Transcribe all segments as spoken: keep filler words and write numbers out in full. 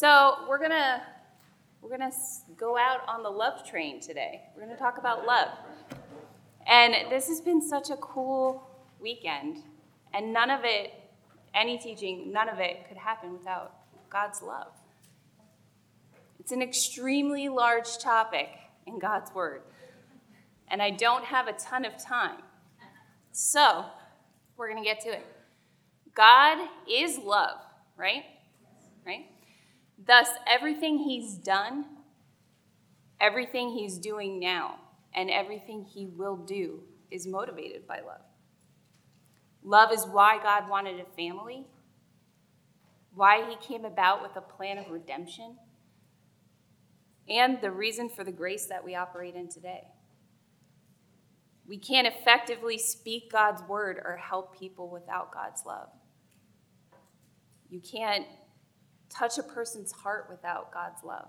So we're gonna we're gonna go out on the love train today. We're gonna talk about love, and this has been such a cool weekend, and none of it, any teaching, none of it could happen without God's love. It's an extremely large topic in God's Word, and I don't have a ton of time, so we're gonna get to it. God is love, right? Right? Thus, everything he's done, everything he's doing now, and everything he will do is motivated by love. Love is why God wanted a family, why he came about with a plan of redemption, and the reason for the grace that we operate in today. We can't effectively speak God's word or help people without God's love. You can't touch a person's heart without God's love.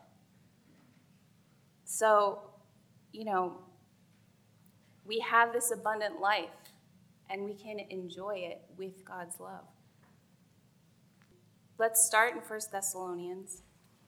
So, you know, we have this abundant life, and we can enjoy it with God's love. Let's start in First Thessalonians.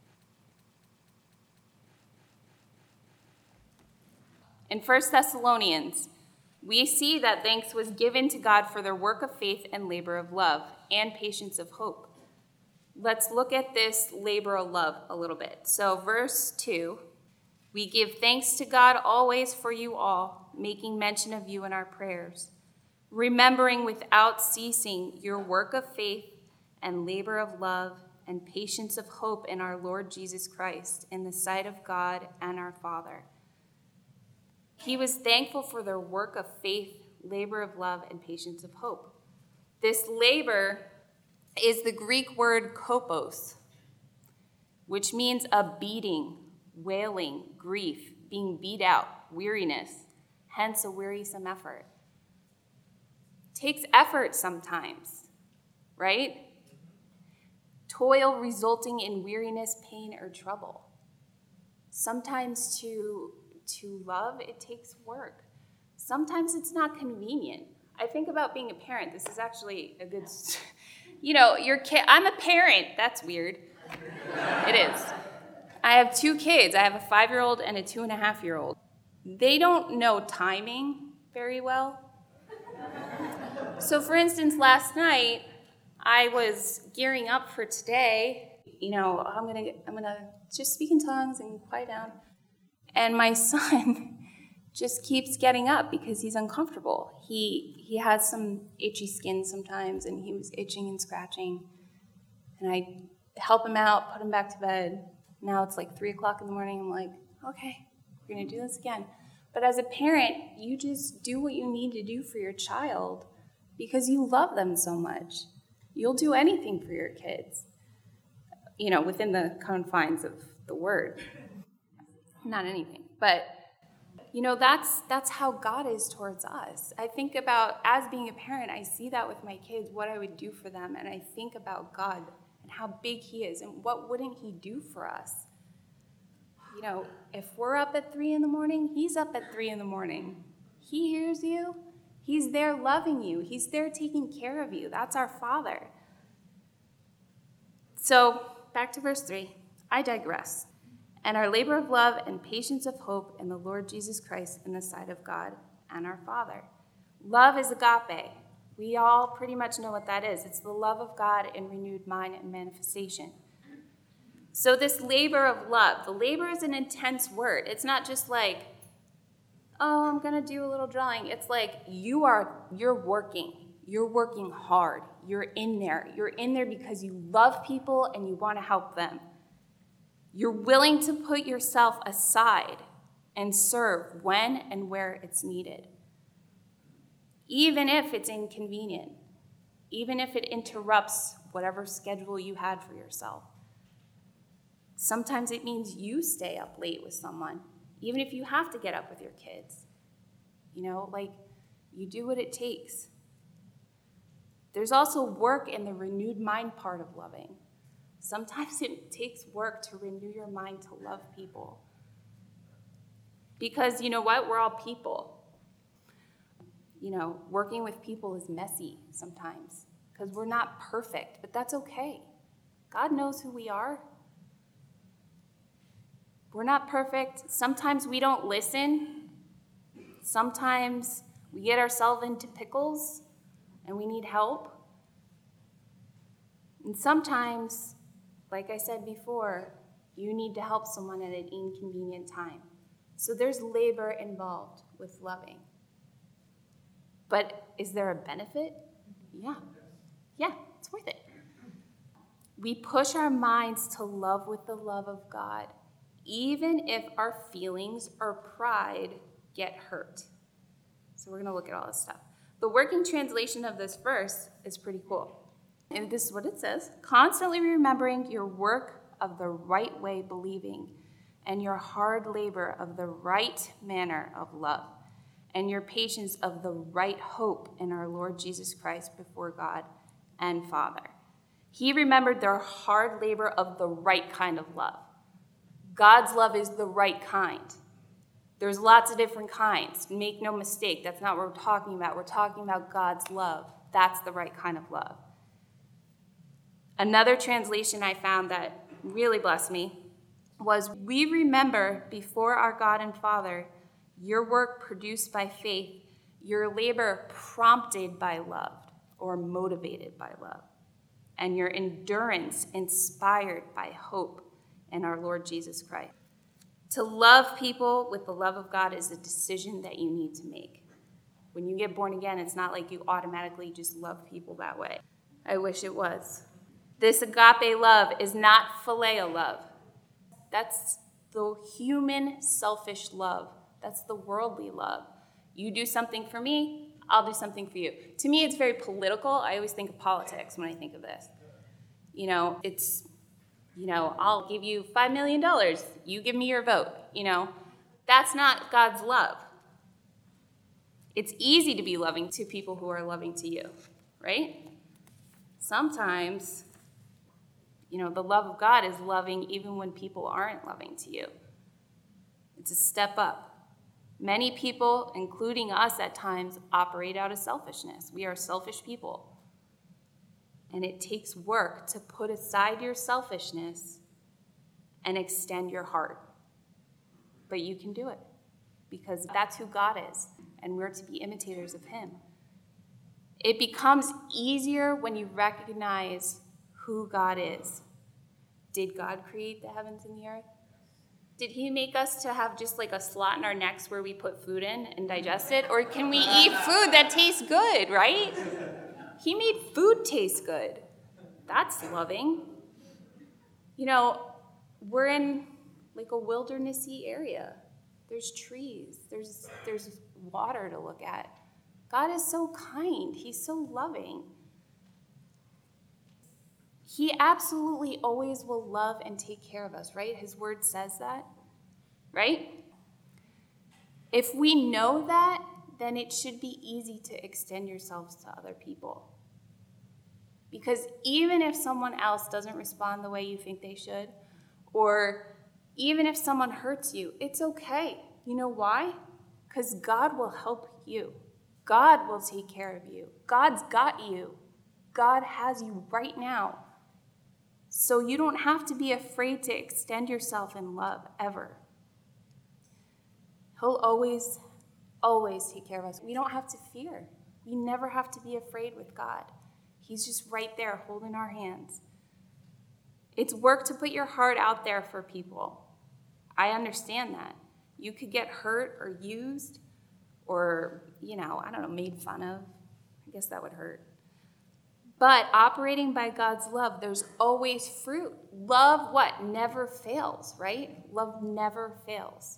In First Thessalonians, we see that thanks was given to God for their work of faith and labor of love and patience of hope. Let's look at this labor of love a little bit. So verse two, we give thanks to God always for you all, making mention of you in our prayers, remembering without ceasing your work of faith and labor of love and patience of hope in our Lord Jesus Christ in the sight of God and our Father. He was thankful for their work of faith, labor of love, and patience of hope. This labor is the Greek word kopos, which means a beating, wailing, grief, being beat out, weariness, hence a wearisome effort. It takes effort sometimes, right? Toil resulting in weariness, pain, or trouble. Sometimes to, to love, it takes work. Sometimes it's not convenient. I think about being a parent. This is actually a good... You know, your kid, I'm a parent. That's weird. It is. I have two kids. I have a five-year-old and a two-and-a-half-year-old. They don't know timing very well. So, for instance, last night, I was gearing up for today. You know, I'm gonna, I'm gonna just speak in tongues and quiet down. And my son just keeps getting up because he's uncomfortable. He he has some itchy skin sometimes, and he was itching and scratching. And I help him out, put him back to bed. Now it's like three o'clock in the morning. I'm like, okay, we're gonna do this again. But as a parent, you just do what you need to do for your child because you love them so much. You'll do anything for your kids, you know, within the confines of the word. Not anything, but you know, that's that's how God is towards us. I think about, as being a parent, I see that with my kids, what I would do for them, and I think about God and how big he is, and what wouldn't he do for us? You know, if we're up at three in the morning, he's up at three in the morning. He hears you. He's there loving you. He's there taking care of you. That's our Father. So, back to verse three. I digress. And our labor of love and patience of hope in the Lord Jesus Christ in the sight of God and our Father. Love is agape. We all pretty much know what that is. It's the love of God in renewed mind and manifestation. So this labor of love, the labor is an intense word. It's not just like, oh, I'm going to do a little drawing. It's like you are, you're working. You're working hard. You're in there. You're in there because you love people and you want to help them. You're willing to put yourself aside and serve when and where it's needed, even if it's inconvenient, even if it interrupts whatever schedule you had for yourself. Sometimes it means you stay up late with someone, even if you have to get up with your kids. You know, like, you do what it takes. There's also work in the renewed mind part of loving. Sometimes it takes work to renew your mind to love people. Because you know what? We're all people. You know, working with people is messy sometimes because we're not perfect, but that's okay. God knows who we are. We're not perfect. Sometimes we don't listen. Sometimes we get ourselves into pickles and we need help. And sometimes, like I said before, you need to help someone at an inconvenient time. So there's labor involved with loving. But is there a benefit? Yeah. Yeah, it's worth it. We push our minds to love with the love of God, even if our feelings or pride get hurt. So we're going to look at all this stuff. The working translation of this verse is pretty cool. And this is what it says: constantly remembering your work of the right way believing, and your hard labor of the right manner of love, and your patience of the right hope in our Lord Jesus Christ before God and Father. He remembered their hard labor of the right kind of love. God's love is the right kind. There's lots of different kinds. Make no mistake, that's not what we're talking about. We're talking about God's love. That's the right kind of love. Another translation I found that really blessed me was, we remember before our God and Father your work produced by faith, your labor prompted by love or motivated by love, and your endurance inspired by hope in our Lord Jesus Christ. To love people with the love of God is a decision that you need to make. When you get born again, it's not like you automatically just love people that way. I wish it was. This agape love is not phileo love. That's the human, selfish love. That's the worldly love. You do something for me, I'll do something for you. To me, it's very political. I always think of politics when I think of this. You know, it's, you know, I'll give you five million dollars. You give me your vote. You know, that's not God's love. It's easy to be loving to people who are loving to you, right? Sometimes, you know, the love of God is loving even when people aren't loving to you. It's a step up. Many people, including us at times, operate out of selfishness. We are selfish people. And it takes work to put aside your selfishness and extend your heart. But you can do it because that's who God is, and we're to be imitators of him. It becomes easier when you recognize who God is. Did God create the heavens and the earth? Did he make us to have just like a slot in our necks where we put food in and digest it? Or can we eat food that tastes good, right? He made food taste good. That's loving. You know, we're in like a wildernessy area. There's trees. There's, there's water to look at. God is so kind. He's so loving. He absolutely always will love and take care of us, right? His word says that, right? If we know that, then it should be easy to extend yourselves to other people. Because even if someone else doesn't respond the way you think they should, or even if someone hurts you, it's okay. You know why? Because God will help you. God will take care of you. God's got you. God has you right now. So you don't have to be afraid to extend yourself in love, ever. He'll always, always take care of us. We don't have to fear. We never have to be afraid with God. He's just right there holding our hands. It's work to put your heart out there for people. I understand that. You could get hurt or used or, you know, I don't know, made fun of. I guess that would hurt. But operating by God's love, there's always fruit. Love, what? Never fails, right? Love never fails.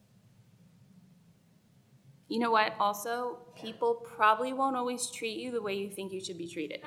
You know what? Also, people probably won't always treat you the way you think you should be treated.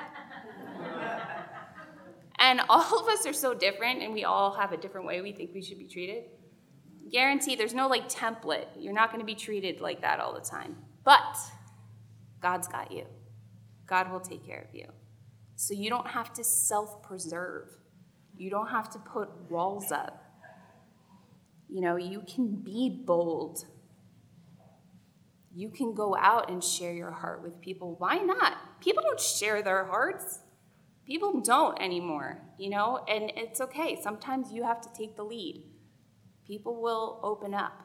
And all of us are so different, and we all have a different way we think we should be treated. Guarantee there's no like template. You're not going to be treated like that all the time. But God's got you. God will take care of you. So you don't have to self-preserve. You don't have to put walls up. You know, you can be bold. You can go out and share your heart with people. Why not? People don't share their hearts. People don't anymore, you know, and it's okay. Sometimes you have to take the lead. People will open up.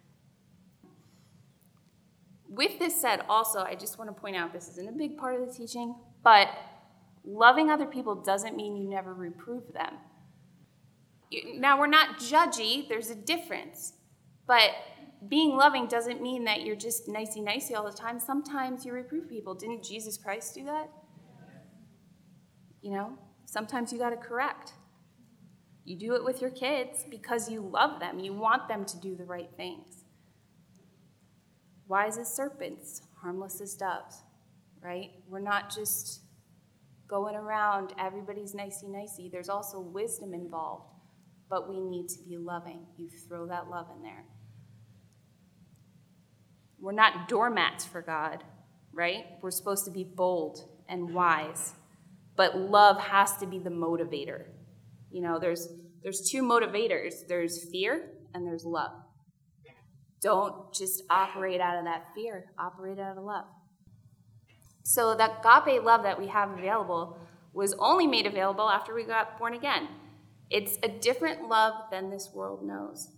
With this said, also, I just want to point out this isn't a big part of the teaching, but loving other people doesn't mean you never reprove them. Now, we're not judgy. There's a difference. But being loving doesn't mean that you're just nicey-nicey all the time. Sometimes you reprove people. Didn't Jesus Christ do that? You know, sometimes you got to correct. You do it with your kids because you love them. You want them to do the right things. Wise as serpents, harmless as doves, right? We're not just going around, everybody's nicey-nicey. There's also wisdom involved, but we need to be loving. You throw that love in there. We're not doormats for God, right? We're supposed to be bold and wise, but love has to be the motivator. You know, there's there's two motivators. There's fear and there's love. Don't just operate out of that fear. Operate out of love. So that agape love that we have available was only made available after we got born again. It's a different love than this world knows.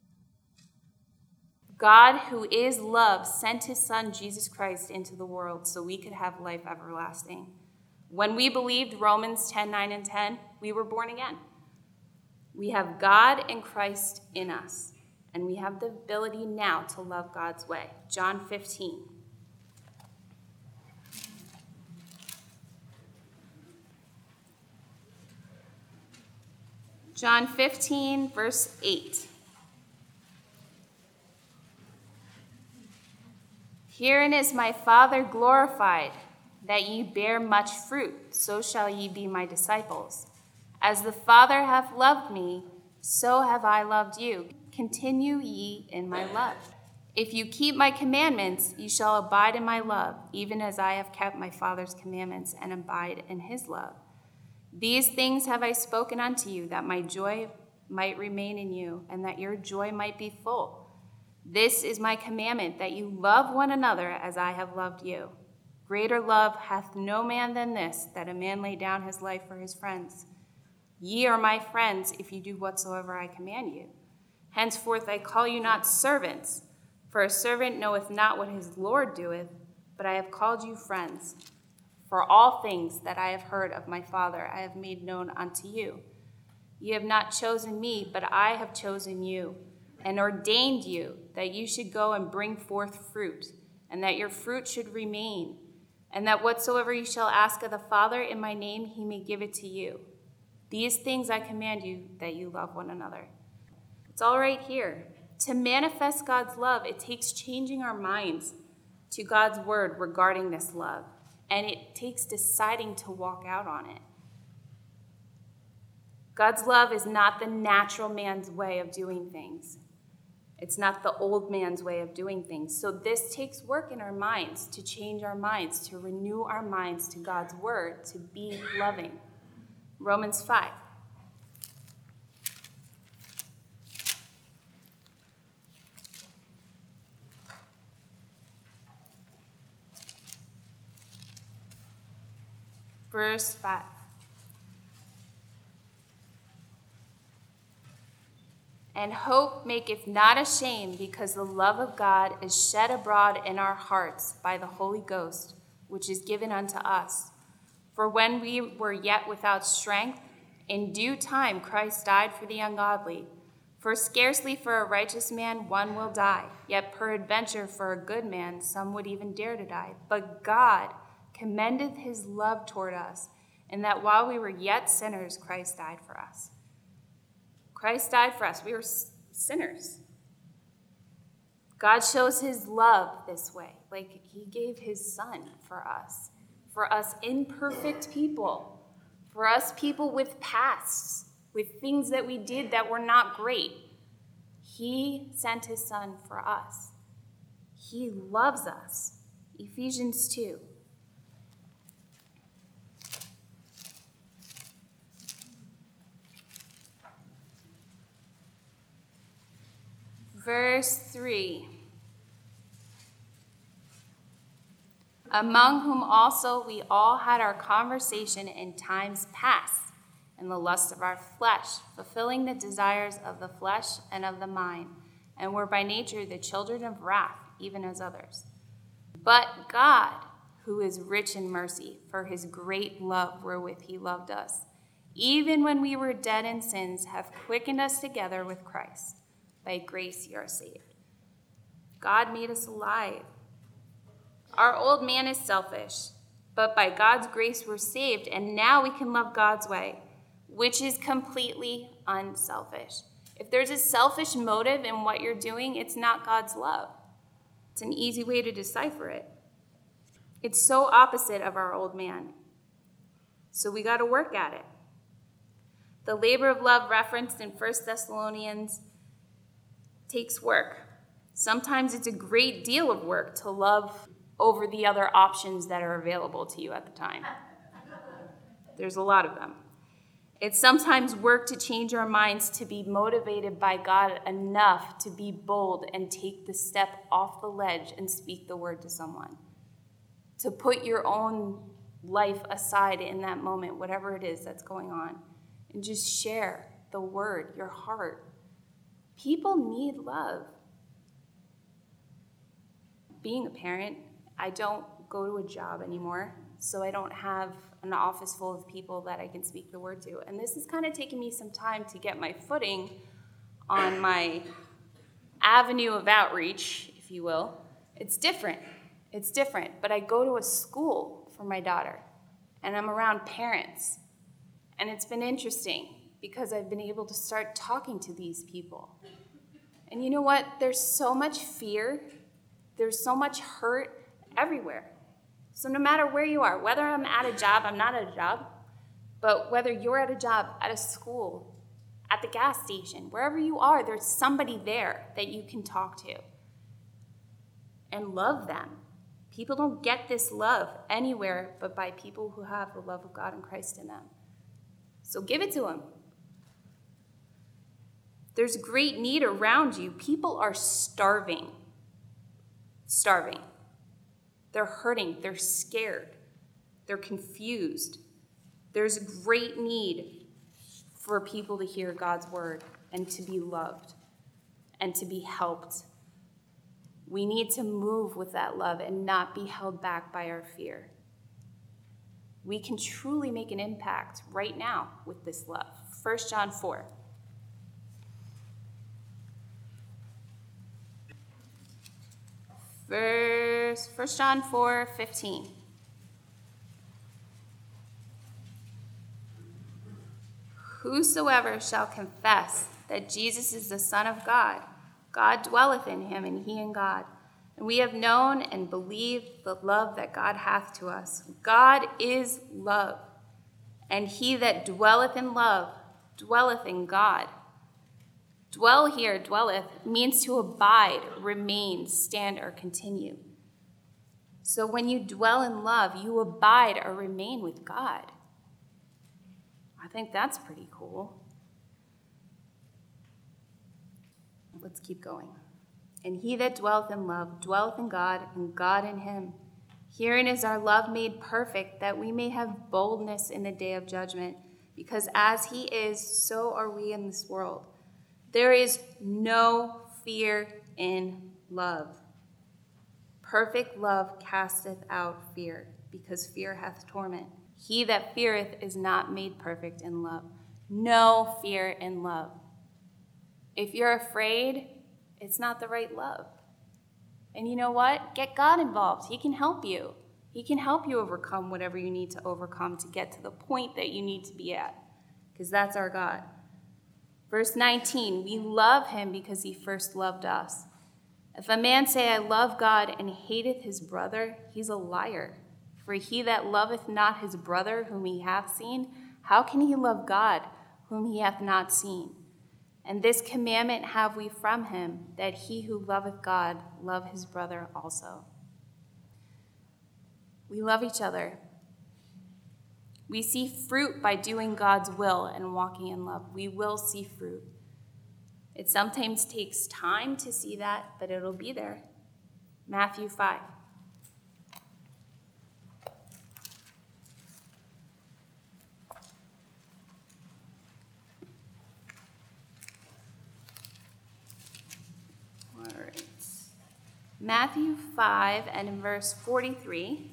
God, who is love, sent his son, Jesus Christ, into the world so we could have life everlasting. When we believed Romans ten, nine, and ten, we were born again. We have God and Christ in us, and we have the ability now to love God's way. John fifteen. John fifteen, verse eight. Herein is my Father glorified, that ye bear much fruit, so shall ye be my disciples. As the Father hath loved me, so have I loved you. Continue ye in my love. If you keep my commandments, ye shall abide in my love, even as I have kept my Father's commandments and abide in his love. These things have I spoken unto you, that my joy might remain in you, and that your joy might be full. This is my commandment, that you love one another as I have loved you. Greater love hath no man than this, that a man lay down his life for his friends. Ye are my friends, if you do whatsoever I command you. Henceforth I call you not servants, for a servant knoweth not what his Lord doeth, but I have called you friends. For all things that I have heard of my Father I have made known unto you. Ye have not chosen me, but I have chosen you, and ordained you, that you should go and bring forth fruit, and that your fruit should remain, and that whatsoever you shall ask of the Father in my name, he may give it to you. These things I command you, that you love one another. It's all right here. To manifest God's love, it takes changing our minds to God's word regarding this love, and it takes deciding to walk out on it. God's love is not the natural man's way of doing things. It's not the old man's way of doing things. So this takes work in our minds, to change our minds, to renew our minds to God's word, to be loving. Romans five. Verse five. And hope maketh not ashamed, because the love of God is shed abroad in our hearts by the Holy Ghost, which is given unto us. For when we were yet without strength, in due time Christ died for the ungodly. For scarcely for a righteous man one will die, yet peradventure for a good man some would even dare to die. But God commendeth his love toward us, in that while we were yet sinners, Christ died for us. Christ died for us. We were sinners. God shows his love this way, like he gave his son for us, for us imperfect people, for us people with pasts, with things that we did that were not great. He sent his son for us. He loves us. Ephesians two. Verse three. Among whom also we all had our conversation in times past, and the lust of our flesh, fulfilling the desires of the flesh and of the mind, and were by nature the children of wrath, even as others. But God, who is rich in mercy, for his great love wherewith he loved us, even when we were dead in sins, hath quickened us together with Christ. By grace you are saved. God made us alive. Our old man is selfish, but by God's grace we're saved, and now we can love God's way, which is completely unselfish. If there's a selfish motive in what you're doing, it's not God's love. It's an easy way to decipher it. It's so opposite of our old man. So we got to work at it. The labor of love referenced in First Thessalonians takes work. Sometimes it's a great deal of work to love over the other options that are available to you at the time. There's a lot of them. It's sometimes work to change our minds to be motivated by God enough to be bold and take the step off the ledge and speak the word to someone. To put your own life aside in that moment, whatever it is that's going on, and just share the word, your heart. People need love. Being a parent, I don't go to a job anymore, so I don't have an office full of people that I can speak the word to. And this has kind of taken me some time to get my footing on my avenue of outreach, if you will. It's different. It's different. But I go to a school for my daughter, and I'm around parents. And it's been interesting because I've been able to start talking to these people. And you know what? There's so much fear. There's so much hurt everywhere. So no matter where you are, whether I'm at a job, I'm not at a job, but whether you're at a job, at a school, at the gas station, wherever you are, there's somebody there that you can talk to and love them. People don't get this love anywhere but by people who have the love of God and Christ in them. So give it to them. There's great need around you. People are starving. Starving. They're hurting. They're scared. They're confused. There's great need for people to hear God's word and to be loved and to be helped. We need to move with that love and not be held back by our fear. We can truly make an impact right now with this love. First John four. Verse, First John four fifteen. Whosoever shall confess that Jesus is the Son of God, God dwelleth in him, and he in God. And we have known and believed the love that God hath to us. God is love, and he that dwelleth in love dwelleth in God. Dwell here, dwelleth, means to abide, remain, stand, or continue. So when you dwell in love, you abide or remain with God. I think that's pretty cool. Let's keep going. And he that dwelleth in love dwelleth in God, and God in him. Herein is our love made perfect, that we may have boldness in the day of judgment, because as he is, so are we in this world. There is no fear in love. Perfect love casteth out fear, because fear hath torment. He that feareth is not made perfect in love. No fear in love. If you're afraid, it's not the right love. And you know what? Get God involved. He can help you. He can help you overcome whatever you need to overcome to get to the point that you need to be at, because that's our God. Verse nineteen, we love him because he first loved us. If a man say, I love God, and hateth his brother, he's a liar. For he that loveth not his brother whom he hath seen, how can he love God whom he hath not seen? And this commandment have we from him, that he who loveth God love his brother also. We love each other. We see fruit by doing God's will and walking in love. We will see fruit. It sometimes takes time to see that, but it'll be there. Matthew five. Matthew five and in verse forty-three.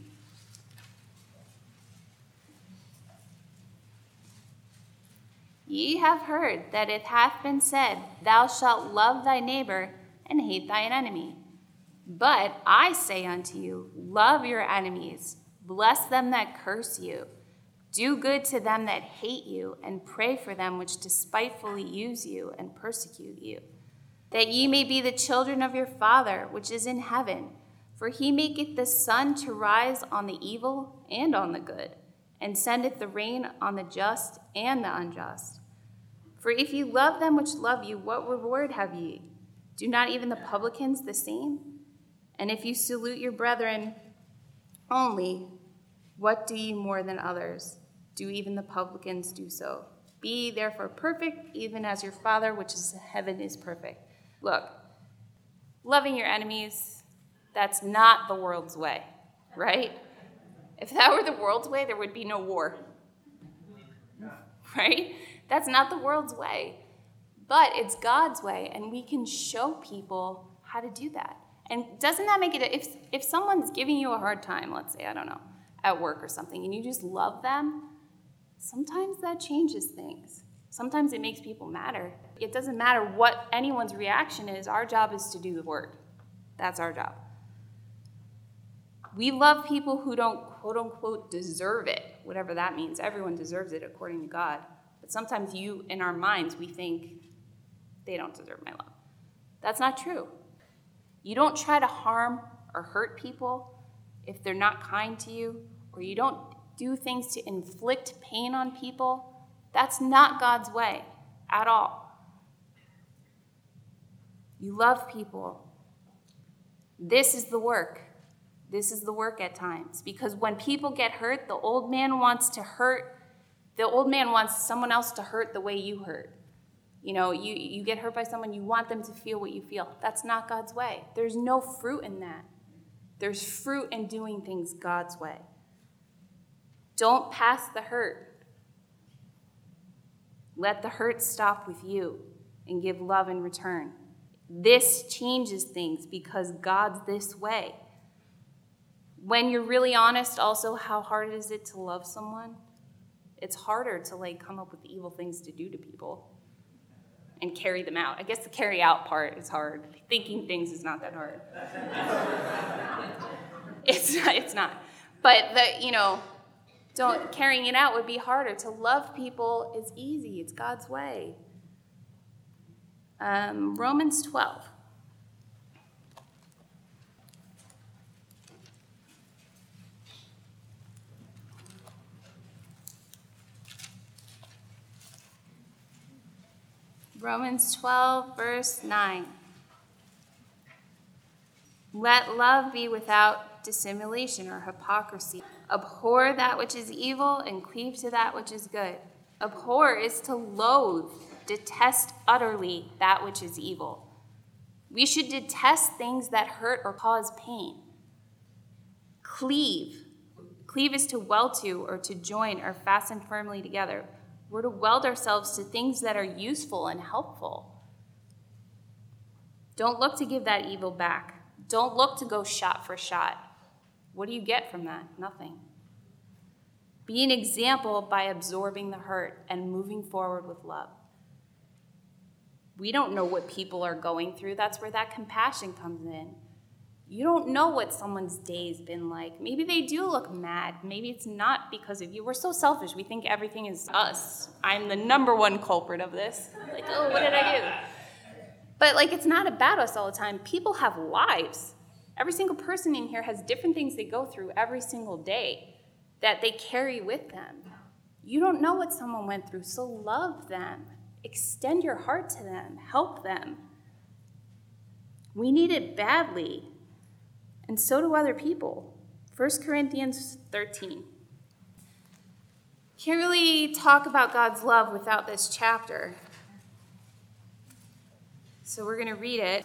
Ye have heard that it hath been said, Thou shalt love thy neighbor and hate thine enemy. But I say unto you, love your enemies, bless them that curse you, do good to them that hate you, and pray for them which despitefully use you and persecute you, that ye may be the children of your Father which is in heaven. For he maketh the sun to rise on the evil and on the good, and sendeth the rain on the just and the unjust. For if ye love them which love you, what reward have ye? Do not even the publicans the same? And if you salute your brethren only, what do ye more than others? Do even the publicans do so? Be ye therefore perfect, even as your Father which is in heaven is perfect. Look, loving your enemies, that's not the world's way, right? If that were the world's way, there would be no war, right? That's not the world's way, but it's God's way, and we can show people how to do that. And doesn't that make it, if if someone's giving you a hard time, let's say, I don't know, at work or something, and you just love them, sometimes that changes things. Sometimes it makes people madder. It doesn't matter what anyone's reaction is. Our job is to do the work. That's our job. We love people who don't, quote unquote, deserve it, whatever that means. Everyone deserves it according to God. But sometimes you, in our minds, we think they don't deserve my love. That's not true. You don't try to harm or hurt people if they're not kind to you, or you don't do things to inflict pain on people. That's not God's way at all. You love people. This is the work. This is the work at times. Because when people get hurt, the old man wants to hurt. The old man wants someone else to hurt the way you hurt. You know, you, you get hurt by someone, you want them to feel what you feel. That's not God's way. There's no fruit in that. There's fruit in doing things God's way. Don't pass the hurt. Let the hurt stop with you and give love in return. This changes things because God's this way. When you're really honest, also, how hard is it to love someone? It's harder to like come up with evil things to do to people and carry them out. I guess the carry out part is hard. Thinking things is not that hard. it's not, it's not. But the, you know, don't carrying it out would be harder. To love people is easy. It's God's way. Um, Romans twelve. Romans twelve, verse nine. Let love be without dissimulation or hypocrisy. Abhor that which is evil and cleave to that which is good. Abhor is to loathe, detest utterly that which is evil. We should detest things that hurt or cause pain. Cleave. Cleave is to weld to or to join or fasten firmly together. We're to weld ourselves to things that are useful and helpful. Don't look to give that evil back. Don't look to go shot for shot. What do you get from that? Nothing. Be an example by absorbing the hurt and moving forward with love. We don't know what people are going through. That's where that compassion comes in. You don't know what someone's day's been like. Maybe they do look mad. Maybe it's not because of you. We're so selfish. We think everything is us. I'm the number one culprit of this. Like, oh, what did I do? But, like, it's not about us all the time. People have lives. Every single person in here has different things they go through every single day that they carry with them. You don't know what someone went through, so love them. Extend your heart to them. Help them. We need it badly. And so do other people. First Corinthians thirteen. Can't really talk about God's love without this chapter. So we're going to read it.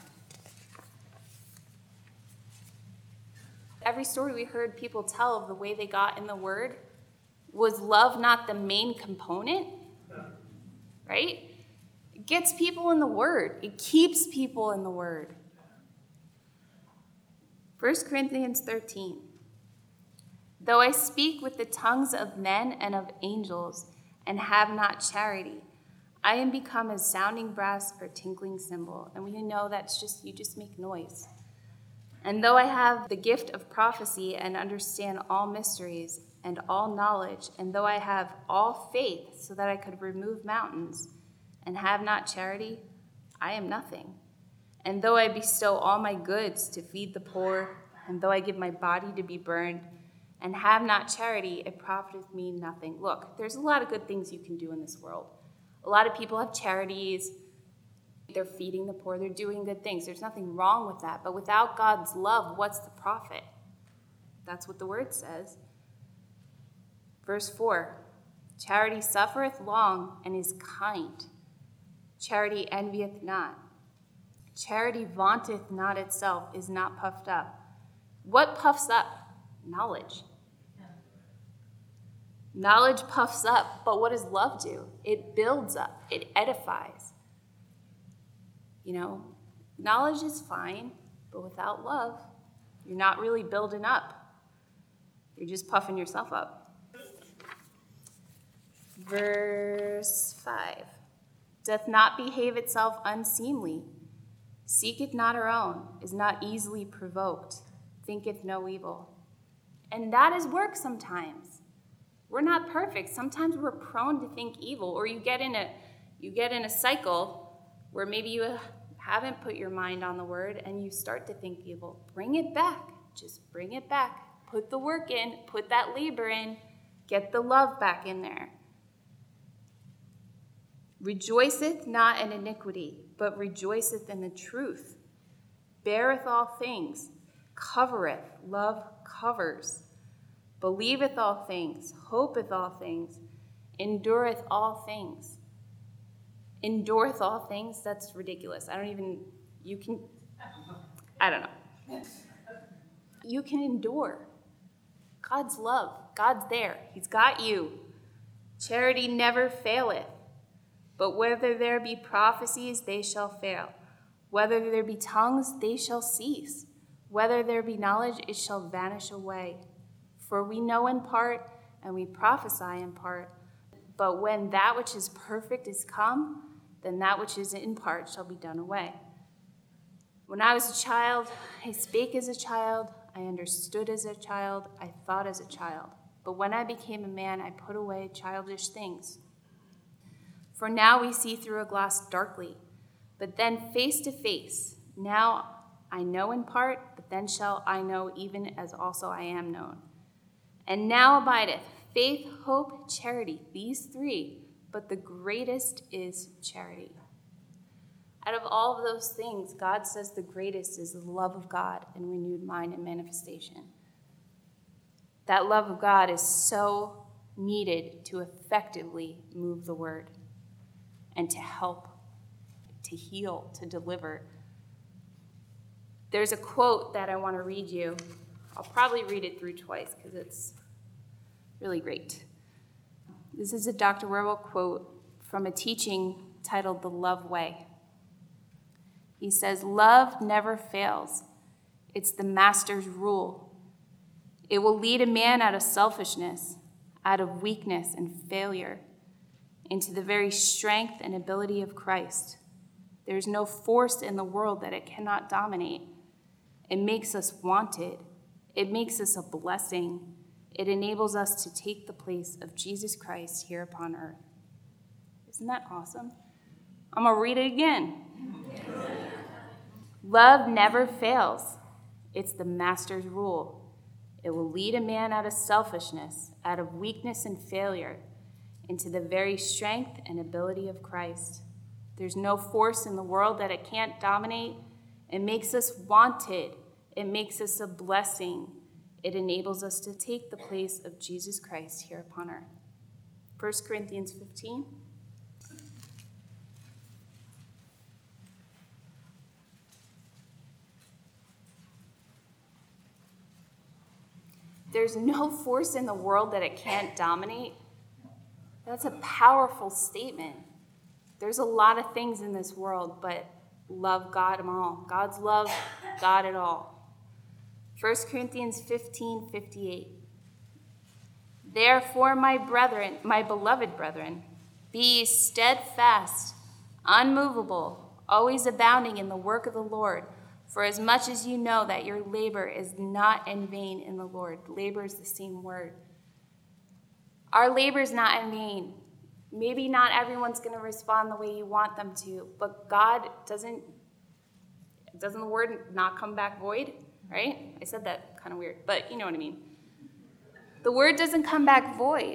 Every story we heard people tell of the way they got in the Word, was love not the main component? Right? It gets people in the Word. It keeps people in the Word. First Corinthians thirteen. Though I speak with the tongues of men and of angels and have not charity, I am become as sounding brass or tinkling cymbal. And we know that's just, you just make noise. And though I have the gift of prophecy and understand all mysteries and all knowledge, and though I have all faith so that I could remove mountains and have not charity, I am nothing. And though I bestow all my goods to feed the poor, and though I give my body to be burned and have not charity, it profiteth me nothing. Look, there's a lot of good things you can do in this world. A lot of people have charities. They're feeding the poor. They're doing good things. There's nothing wrong with that. But without God's love, what's the profit? That's what the word says. Verse four, charity suffereth long and is kind. Charity envieth not. Charity vaunteth not itself, is not puffed up. What puffs up? Knowledge. Knowledge puffs up, but what does love do? It builds up. It edifies. You know, knowledge is fine, but without love, you're not really building up. You're just puffing yourself up. Verse five. Doth not behave itself unseemly, seeketh not her own, is not easily provoked, thinketh no evil. And that is work sometimes. We're not perfect. Sometimes we're prone to think evil, or you get in a you get in a cycle where maybe you haven't put your mind on the word and you start to think evil. Bring it back. Just bring it back. Put the work in, put that labor in, get the love back in there. Rejoiceth not in iniquity, but rejoiceth in the truth. Beareth all things, covereth, love covers. Believeth all things, hopeth all things, endureth all things. Endureth all things, that's ridiculous. I don't even, you can, I don't know. You can endure. God's love, God's there. He's got you. Charity never faileth. But whether there be prophecies, they shall fail. Whether there be tongues, they shall cease. Whether there be knowledge, it shall vanish away. For we know in part, and we prophesy in part. But when that which is perfect is come, then that which is in part shall be done away. When I was a child, I spake as a child, I understood as a child, I thought as a child. But when I became a man, I put away childish things. For now we see through a glass darkly, but then face to face. Now I know in part, but then shall I know even as also I am known. And now abideth faith, hope, charity, these three, but the greatest is charity. Out of all of those things, God says the greatest is the love of God and renewed mind and manifestation. That love of God is so needed to effectively move the word and to help, to heal, to deliver. There's a quote that I want to read you. I'll probably read it through twice because it's really great. This is a Doctor Werwell quote from a teaching titled The Love Way. He says, "Love never fails. It's the master's rule. It will lead a man out of selfishness, out of weakness and failure, into the very strength and ability of Christ. There's no force in the world that it cannot dominate. It makes us wanted. It makes us a blessing. It enables us to take the place of Jesus Christ here upon earth." Isn't that awesome? I'm going to read it again. Love never fails. It's the master's rule. It will lead a man out of selfishness, out of weakness and failure, into the very strength and ability of Christ. There's no force in the world that it can't dominate. It makes us wanted. It makes us a blessing. It enables us to take the place of Jesus Christ here upon earth. First Corinthians fifteen. There's no force in the world that it can't dominate. That's a powerful statement. There's a lot of things in this world, but love God them all. God's love, God it all. First Corinthians fifteen fifty-eight. Therefore, my brethren, my beloved brethren, be steadfast, unmovable, always abounding in the work of the Lord, for as much as you know that your labor is not in vain in the Lord. Labor is the same word. Our labor is not in vain. Maybe not everyone's going to respond the way you want them to, but God doesn't, doesn't the word not come back void, right? I said that kind of weird, but you know what I mean. The word doesn't come back void.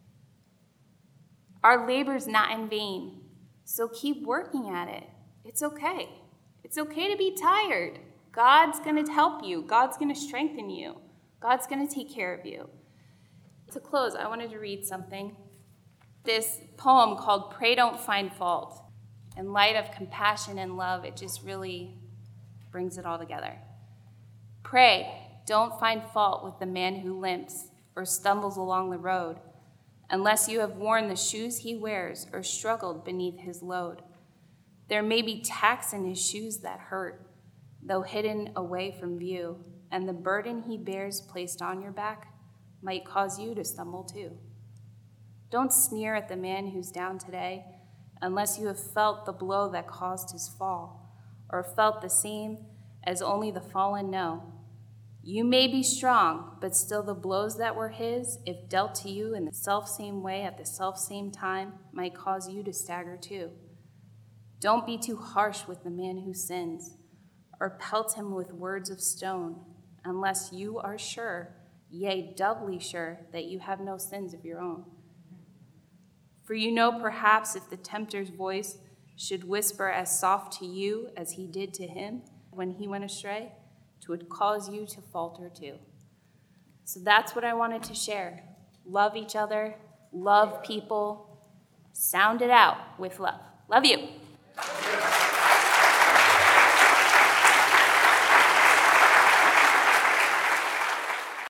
Our labor is not in vain, so keep working at it. It's okay. It's okay to be tired. God's going to help you. God's going to strengthen you. God's going to take care of you. To close, I wanted to read something. This poem called Pray Don't Find Fault. In light of compassion and love, it just really brings it all together. Pray, don't find fault with the man who limps or stumbles along the road, unless you have worn the shoes he wears or struggled beneath his load. There may be tacks in his shoes that hurt, though hidden away from view, and the burden he bears placed on your back might cause you to stumble too. Don't sneer at the man who's down today unless you have felt the blow that caused his fall, or felt the same as only the fallen know. You may be strong, but still the blows that were his, if dealt to you in the self-same way at the self-same time, might cause you to stagger too. Don't be too harsh with the man who sins, or pelt him with words of stone, unless you are sure, yea, doubly sure, that you have no sins of your own. For you know perhaps if the tempter's voice should whisper as soft to you as he did to him when he went astray, it would cause you to falter too. So that's what I wanted to share. Love each other, love people, sound it out with love. Love you.